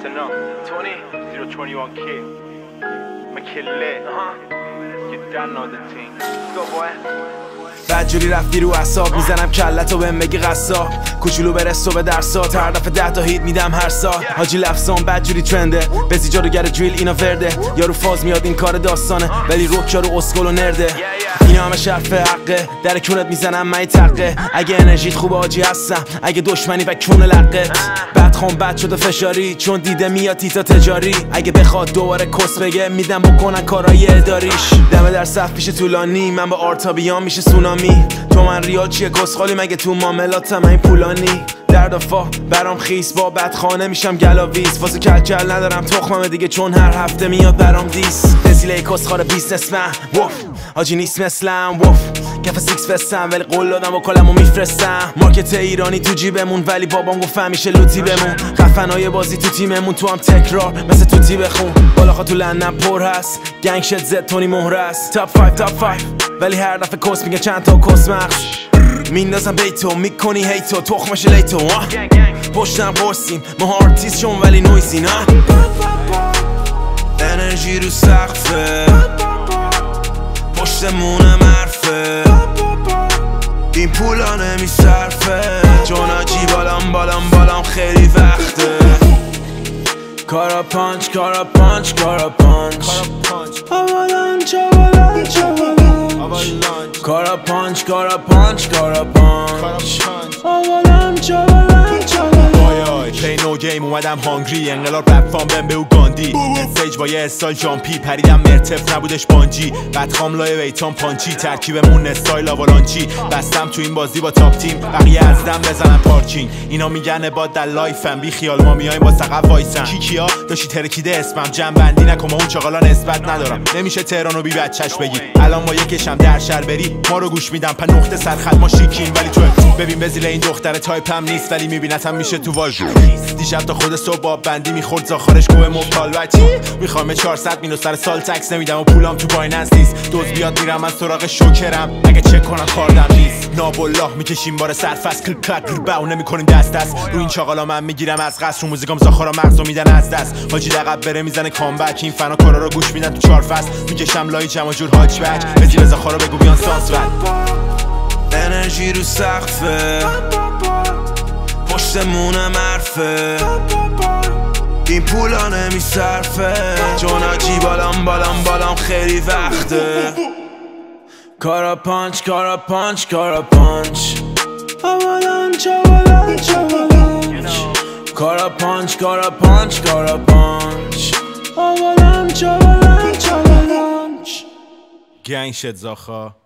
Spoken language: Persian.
Listen up, 20-021 kid. I'ma kill it, You done know the thing. Let's go, boy. بدجوری رفتی رو اعصاب میزنم کلتو بهم بگی قصاب کوچولو برسو به درسات هر دفعه 10 تا هیت میدم هر سال حاجی لفظام بدجوری ترنده بزی جاروگر دریل اینا ورده یارو فاز میاد این کار داستانه ولی روک یارو اسکل و نرده اینا همه شرف حقه در کونت میزنم من تقه اگه انرژیت خوبه حاجی هستم اگه دشمنی و کون لقه بدخوام بد شده فشاری چون دیده میاد تیتا تجاری اگه بخواد دوباره کس بگه میدم بکنن کارای اداریش دمه در صف پیش طولانی من با آرتا بیام میشه سونامی تو من ریال چیه کسخالی مگه تو معاملاتم این پولانی در دفاع برام خیس با بدخانه میشم گلاویز واسه کلکل ندارم تخمم دیگه چون هر هفته میاد برام دیس رسیله کسخار بیزنسمن وف حاجی نیست مثلم وف کف سیکس فستم ولی قول دادم و کلمو میفرستم مارکت ایرانی تو جیبمون ولی بابام گفت همیشه لوتی بمون خفنای بازی تو تیممون تو هم تکرار مثل توتی بخون بالاخا تو لندن پر هست گنگ شت زد تونی مهر است تاپ 5 ولی هر دفعه کس میگه چند تا کس مخش میندازم بیتو میکنی هیتو تخمش لیتو پشتم قرصیم ما آرتیست شون ولی نویزی نه انرژی رو سقفه پشتمونم حرفه این پولا نمیصرفه چون آجی بالام خیلی وقته کارا پانچ آوالانچ کارا پانچ آوالانچ پلی نو گیم اومدم هانگری انقلاب رپ فام بهم به او گاندی استیج با یه استایل جامپی پریدم مرتف نبودش بانجی بدخام لای ویتام پانچی ترکیبمون استایل آوالانچی بستم تو این بازی با تاپ تیم بقیه از دم بزنن پارکینگ اینا میگن با در لایفم بی خیال ما میایم با سقف وایسن کیکیا داشتی ترکیده اسمم جمع بندی نکن اون چاقالا نسبت ندارم نمیشه تهرانو بی بچش بگی الان با یکشم در شهر بری ما رو گوش میدم په نقطه سرخط ما شیکیم ولی تو ببین بزیل این دختر تایپم نیست ولی میبینتم میشه تو واژو دیشب تا خود صبح باب بندی میخورد زاخارش گوه مبتال بچی میخوام 400 مینو سر سال تکس نمیدم و پولام تو بایننس نیست دوز بیاد میرم از سراغ شوکرم اگه چک کنم کاردم نیست نابالله میکشیم بار سرفست کل کلک رو نمیکنیم دست رو این چاقالا من میگیرم از قصر رو موزیکام زاخارا مغزو میدن از دست حاجی لقب بره میزنه کامبک این فنا کارا رو گوش میدن تو 4 فصل میکشم لای جمع جور هاچ بک بزی به زاخارا بگو بیان ساس انرژی رو سقفه پشتمونم حرفه این پولا نمیصرفه چون آجی بالام خیلی وقته کارا پانچ آوالانچ کارا پانچ آوالانچ گنگ شد زاخا